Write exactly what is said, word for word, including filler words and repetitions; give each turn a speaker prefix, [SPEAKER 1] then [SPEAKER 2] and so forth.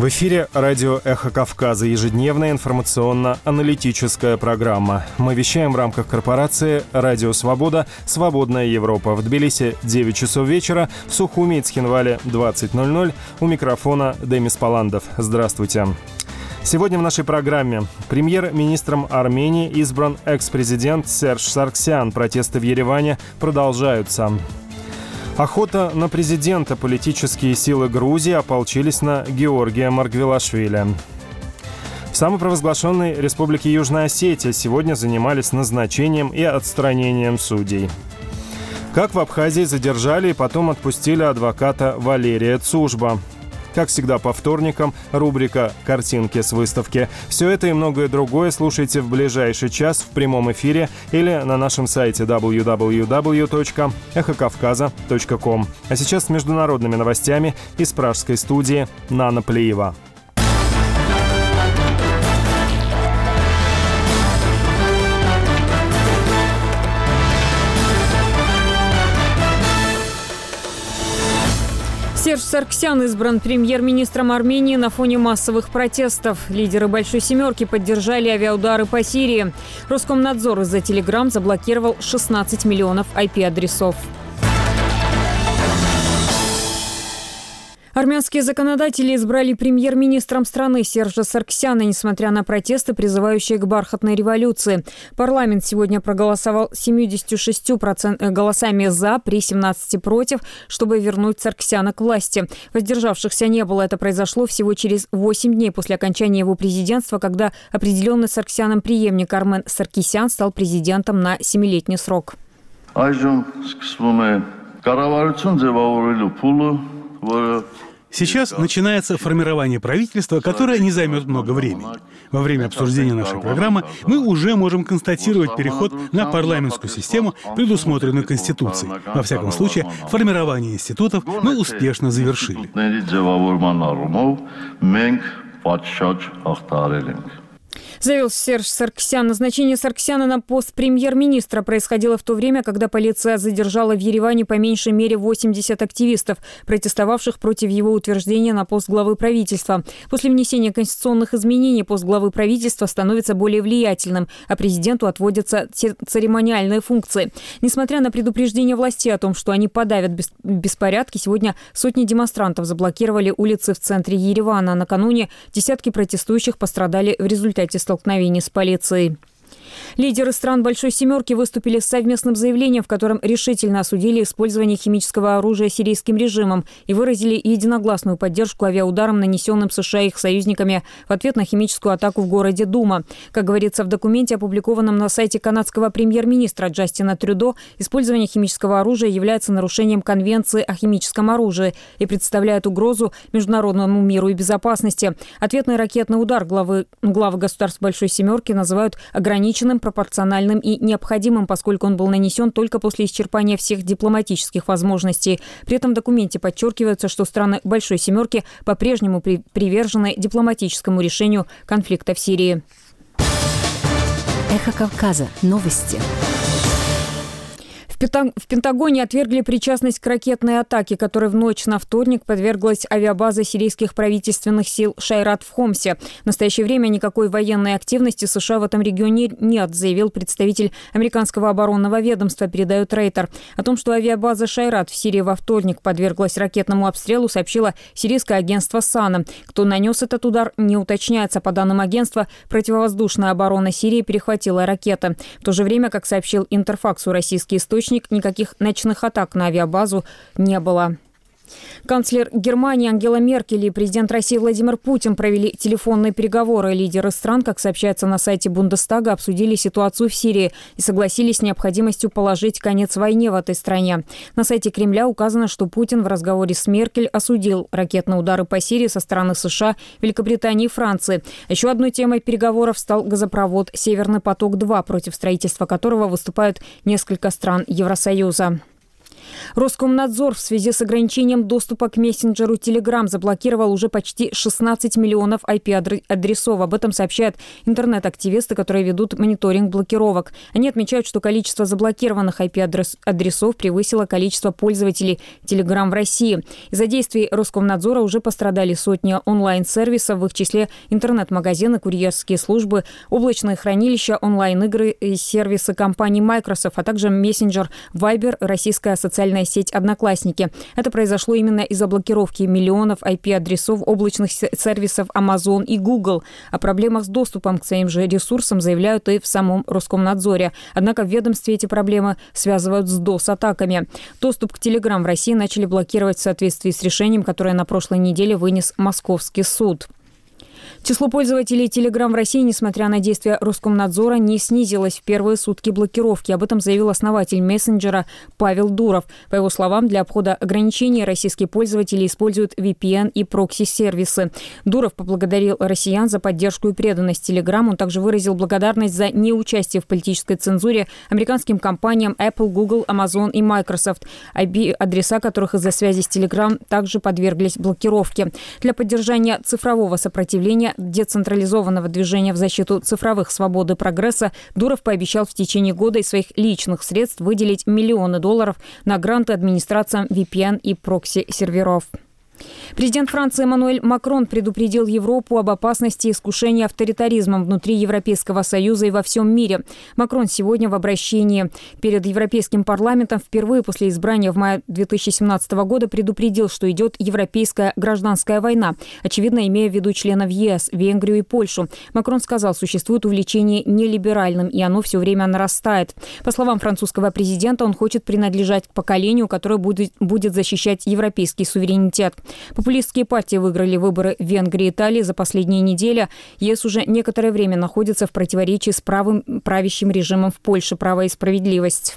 [SPEAKER 1] В эфире радио «Эхо Кавказа», ежедневная информационно-аналитическая программа. Мы вещаем в рамках корпорации «Радио Свобода. Свободная Европа». В Тбилиси девять часов вечера, в Сухуми и Цхинвале двадцать ноль ноль. У микрофона Демис Паландов. Здравствуйте. Сегодня в нашей программе премьер-министром Армении избран экс-президент Серж Саргсян. Протесты в Ереване продолжаются. Охота на президента. Политические силы Грузии ополчились на Георгия Маргвелашвили. В самопровозглашенной Республике Южная Осетия сегодня занимались назначением и отстранением судей. Как в Абхазии задержали и потом отпустили адвоката Валерия Цужба. Как всегда, по вторникам рубрика «Картинки с выставки». Все это и многое другое слушайте в ближайший час в прямом эфире или на нашем сайте дабл ю дабл ю дабл ю точка эхо кавказа точка ком. А сейчас с международными новостями из пражской студии Нана Плиева.
[SPEAKER 2] Серж Саргсян избран премьер-министром Армении на фоне массовых протестов. Лидеры «Большой семерки» поддержали авиаудары по Сирии. Роскомнадзор из-за Telegram заблокировал шестнадцать миллионов ай пи-адресов. Армянские законодатели избрали премьер-министром страны Сержа Саргсяна, несмотря на протесты, призывающие к бархатной революции. Парламент сегодня проголосовал семьюдесятью шестью процентами голосами «за» при семнадцати против, чтобы вернуть Саргсяна к власти. Воздержавшихся не было. Это произошло всего через восемь дней после окончания его президентства, когда определенный Саргсяном преемник Армен Саркисян стал президентом на семилетний срок.
[SPEAKER 3] Сейчас начинается формирование правительства, которое не займет много времени. Во время обсуждения нашей программы мы уже можем констатировать переход на парламентскую систему, предусмотренную Конституцией. Во всяком случае, формирование институтов мы успешно завершили.
[SPEAKER 2] Заявил Серж Саргсян. Назначение Саргсяна на пост премьер-министра происходило в то время, когда полиция задержала в Ереване по меньшей мере восемьдесят активистов, протестовавших против его утверждения на пост главы правительства. После внесения конституционных изменений пост главы правительства становится более влиятельным, а президенту отводятся церемониальные функции. Несмотря на предупреждение властей о том, что они подавят беспорядки, сегодня сотни демонстрантов заблокировали улицы в центре Еревана. Накануне десятки протестующих пострадали в результате столкновений с полицией. Лидеры стран «Большой семерки» выступили с совместным заявлением, в котором решительно осудили использование химического оружия сирийским режимом и выразили единогласную поддержку авиаударам, нанесенным США и их союзниками в ответ на химическую атаку в городе Дума. Как говорится в документе, опубликованном на сайте канадского премьер-министра Джастина Трюдо, использование химического оружия является нарушением Конвенции о химическом оружии и представляет угрозу международному миру и безопасности. Ответный ракетный удар главы, главы государств «Большой семерки» называют ограниченным, пропорциональным и необходимым, поскольку он был нанесен только после исчерпания всех дипломатических возможностей. При этом в документе подчеркивается, что страны «Большой семерки» по-прежнему при- привержены дипломатическому решению конфликта в Сирии.
[SPEAKER 4] Эхо Кавказа. Новости.
[SPEAKER 2] В Пентагоне отвергли причастность к ракетной атаке, которой в ночь на вторник подверглась авиабаза сирийских правительственных сил Шайрат в Хомсе. В настоящее время никакой военной активности США в этом регионе нет, заявил представитель американского оборонного ведомства, передает Рейтер. О том, что авиабаза Шайрат в Сирии во вторник подверглась ракетному обстрелу, сообщило сирийское агентство САНА. Кто нанес этот удар, не уточняется. По данным агентства, противовоздушная оборона Сирии перехватила ракеты. В то же время, как сообщил Интерфаксу российский источник, никаких ночных атак на авиабазу не было. Канцлер Германии Ангела Меркель и президент России Владимир Путин провели телефонные переговоры. Лидеры стран, как сообщается на сайте Бундестага, обсудили ситуацию в Сирии и согласились с необходимостью положить конец войне в этой стране. На сайте Кремля указано, что Путин в разговоре с Меркель осудил ракетные удары по Сирии со стороны США, Великобритании и Франции. Еще одной темой переговоров стал газопровод «Северный поток-два», против строительства которого выступают несколько стран Евросоюза. Роскомнадзор в связи с ограничением доступа к мессенджеру Telegram заблокировал уже почти шестнадцать миллионов ай пи-адресов. Об этом сообщают интернет-активисты, которые ведут мониторинг блокировок. Они отмечают, что количество заблокированных ай пи-адресов превысило количество пользователей Telegram в России. Из-за действий Роскомнадзора уже пострадали сотни онлайн-сервисов, в их числе интернет-магазины, курьерские службы, облачные хранилища, онлайн-игры и сервисы компании Microsoft, а также мессенджер Viber, российская социальная сеть «Одноклассники». Это произошло именно из-за блокировки миллионов ай пи-адресов облачных сервисов Amazon и Google. О проблемах с доступом к своим же ресурсам заявляют и в самом Роскомнадзоре. Однако в ведомстве эти проблемы связывают с дос-атаками. Доступ к Telegram в России начали блокировать в соответствии с решением, которое на прошлой неделе вынес Московский суд. Число пользователей Telegram в России, несмотря на действия Роскомнадзора, не снизилось в первые сутки блокировки. Об этом заявил основатель мессенджера Павел Дуров. По его словам, для обхода ограничений российские пользователи используют ви пи эн и прокси-сервисы. Дуров поблагодарил россиян за поддержку и преданность Telegram. Он также выразил благодарность за неучастие в политической цензуре американским компаниям Apple, Google, Amazon и Microsoft, ай пи-адреса которых из-за связи с Telegram также подверглись блокировке. Для поддержания цифрового сопротивления децентрализованного движения в защиту цифровых свобод и прогресса Дуров пообещал в течение года из своих личных средств выделить миллионы долларов на гранты администрациям ви пи эн и прокси-серверов. Президент Франции Эммануэль Макрон предупредил Европу об опасности искушения авторитаризмом внутри Европейского Союза и во всем мире. Макрон сегодня в обращении перед Европейским парламентом впервые после избрания в мае две тысячи семнадцатого года предупредил, что идет европейская гражданская война, очевидно, имея в виду членов е эс, Венгрию и Польшу. Макрон сказал, существует увлечение нелиберальным, и оно все время нарастает. По словам французского президента, он хочет принадлежать к поколению, которое будет, будет защищать европейский суверенитет. Популистские партии выиграли выборы в Венгрии и Италии за последние недели. е эс уже некоторое время находится в противоречии с правым правящим режимом в Польше «Право и справедливость».